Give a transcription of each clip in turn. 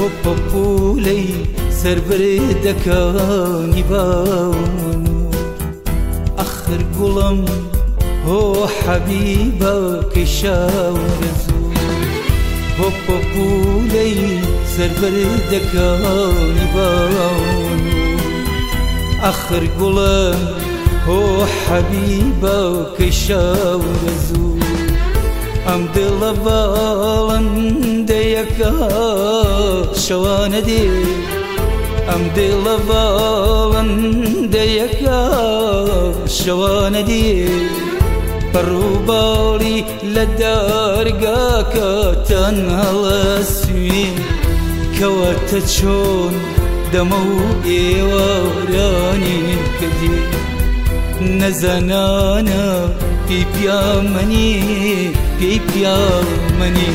هۆپە پوولەی سەربەردەکانی باون ئەخر گوڵم هۆ حەبیبە کەشاورە زوو هۆپە پوولەی سەربەردەکانی باون ئەخر گوڵم هۆ حەبیبە کەشاورە زوو ئەم دڵە باڵندەیەکە شەوانە دێ ئەم دڵە باڵندەیەکە شەوانە دێ پەڕووباڵی لە دارگاکە تەنهەڵە سوێ کەواتە چۆن دەمە و ئێوارانی کە دێ نەزانانە پێی پیامەنی پێی پیامەنی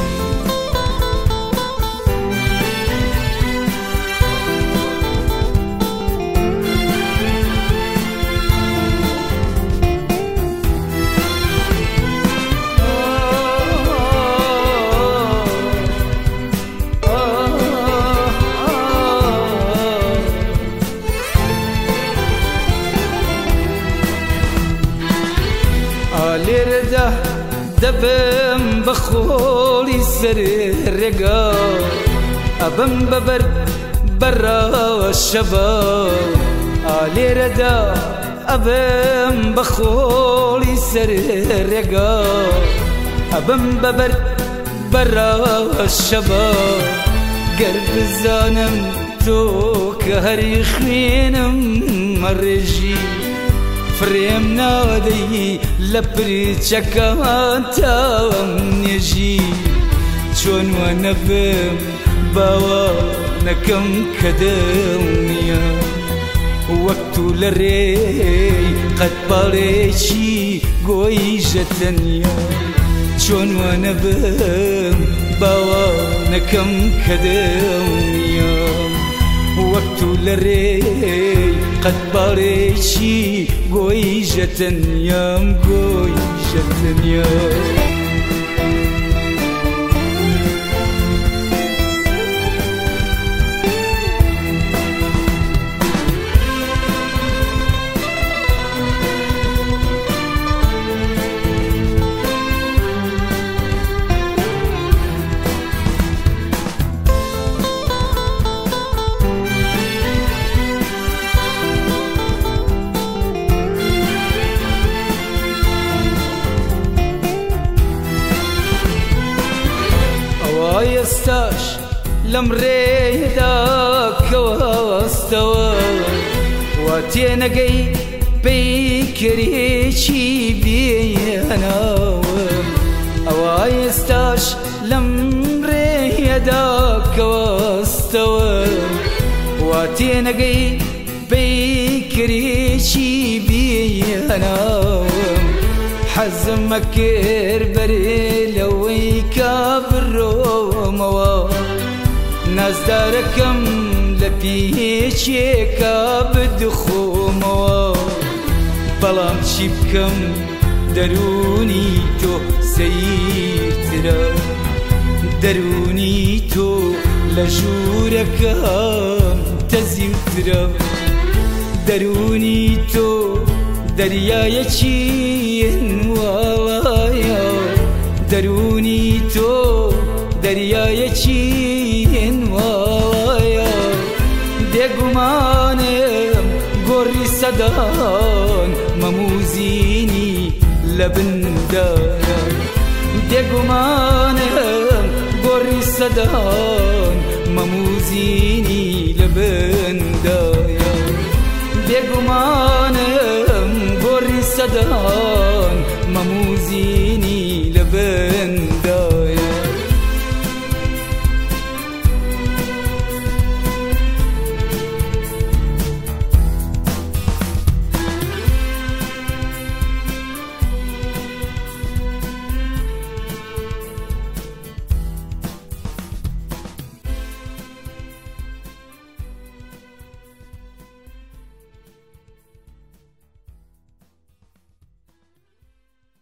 لێرەدا دەبم بە خۆڵی سەر ڕێگا ئەبم بەبەر بەڕاوە شەبا لێرەدا ئەبم بە خۆڵی سەر ڕێگا ئەبم بەبەر بەڕاوە شەبا گەر بزانم تۆ کە هەری خوێنم مەڕێژی فرێم نادەی لە پرچەکان تاوەم نێژی چۆن وە نەبم باوە نەکەم کە دڵنیە وەک تو لە ڕێی قەت باڵێکی گۆی ژەتەنیە چۆن وە نەبم باوە نەکەم کە دڵنیە وەک تو لە ڕێی قەت باڵێکی گۆی ژەتەنیام گۆی ژەتەنیا ئێستاش لەم ڕێدا کەوەستەوە وا تێنەگەی پەیکەرێکی بێناوە ئەوە ئێستاش لەم ڕێدا کەوەستەوە وا تێنەگەی پەیکەرێکی بێناوە حەزمە کرد بەرێ لەوەی کا بڕۆمەوە نازدارەکەم لە پێچێکە بدخۆمەوە بەڵام چی بکەم دەرونی تۆ سەیرترە دەرونی تۆ لە ژوورەکەم تەزیوترە دەرونی تۆ دەریایەکی وڵایە دەرونی تۆ دەریایەکی وڵایە دێگومانم گۆڕی سەدان مەموزینی لە بندایە دێگومانم گۆڕی سەدان مەموزینی لە بندایە دێگومانم گۆڕی سەدان مەموزی